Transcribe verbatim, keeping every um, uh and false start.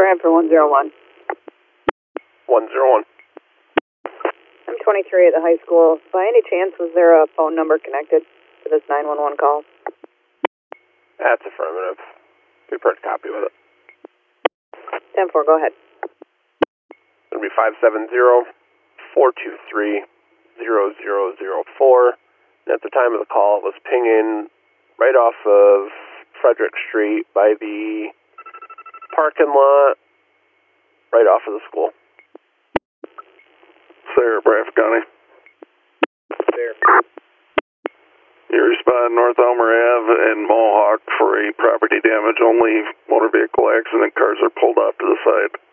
Bradford one zero one. one zero one. I'm twenty-three at the high school. By any chance, was there a phone number connected to this nine one one call? That's affirmative. Prepared to copy with it. ten four, go ahead. It'll be five seven zero, four two three, zero zero zero four. And at the time of the call, it was pinging right off of Frederick Street by the parking lot, right off of the school. Sarah, Bradford County. There. You respond North Elmer Avenue and Mohawk for a property damage only motor vehicle accident. Cars are pulled off to the side.